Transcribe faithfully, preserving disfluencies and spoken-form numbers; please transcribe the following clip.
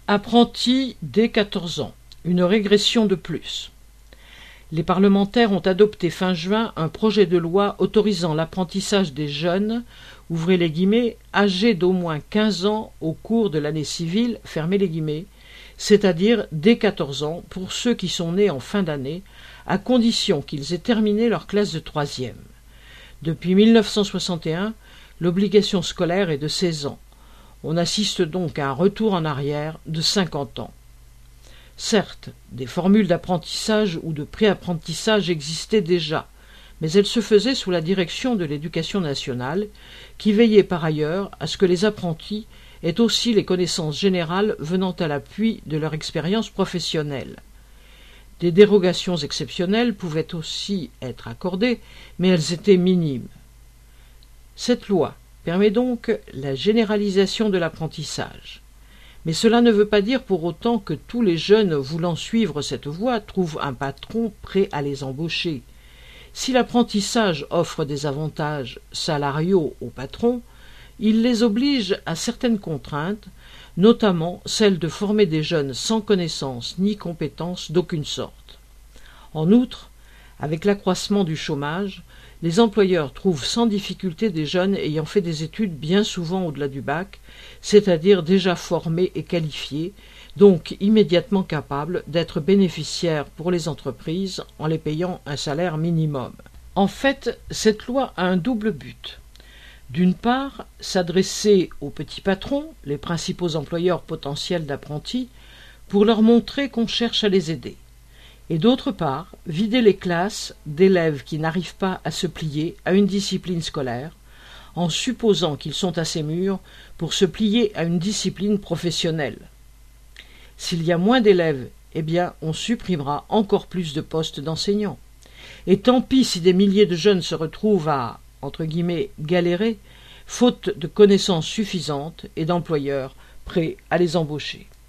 Apprentis dès quatorze ans, une régression de plus. Les parlementaires ont adopté fin juin un projet de loi autorisant l'apprentissage des jeunes, ouvrez les guillemets, âgés d'au moins quinze ans au cours de l'année civile, fermez les guillemets, c'est-à-dire dès quatorze ans pour ceux qui sont nés en fin d'année, à condition qu'ils aient terminé leur classe de troisième. Depuis mille neuf cent soixante et un, l'obligation scolaire est de seize ans. On assiste donc à un retour en arrière de cinquante ans. Certes, des formules d'apprentissage ou de pré-apprentissage existaient déjà, mais elles se faisaient sous la direction de l'Éducation nationale, qui veillait par ailleurs à ce que les apprentis aient aussi les connaissances générales venant à l'appui de leur expérience professionnelle. Des dérogations exceptionnelles pouvaient aussi être accordées, mais elles étaient minimes. Cette loi permet donc la généralisation de l'apprentissage. Mais cela ne veut pas dire pour autant que tous les jeunes voulant suivre cette voie trouvent un patron prêt à les embaucher. Si l'apprentissage offre des avantages salariaux aux patrons, il les oblige à certaines contraintes, notamment celle de former des jeunes sans connaissance ni compétences d'aucune sorte. En outre, avec l'accroissement du chômage, les employeurs trouvent sans difficulté des jeunes ayant fait des études bien souvent au-delà du bac, c'est-à-dire déjà formés et qualifiés, donc immédiatement capables d'être bénéficiaires pour les entreprises en les payant un salaire minimum. En fait, cette loi a un double but. D'une part, s'adresser aux petits patrons, les principaux employeurs potentiels d'apprentis, pour leur montrer qu'on cherche à les aider. Et d'autre part, vider les classes d'élèves qui n'arrivent pas à se plier à une discipline scolaire, en supposant qu'ils sont assez mûrs pour se plier à une discipline professionnelle. S'il y a moins d'élèves, eh bien, on supprimera encore plus de postes d'enseignants. Et tant pis si des milliers de jeunes se retrouvent à, entre guillemets, galérer, faute de connaissances suffisantes et d'employeurs prêts à les embaucher.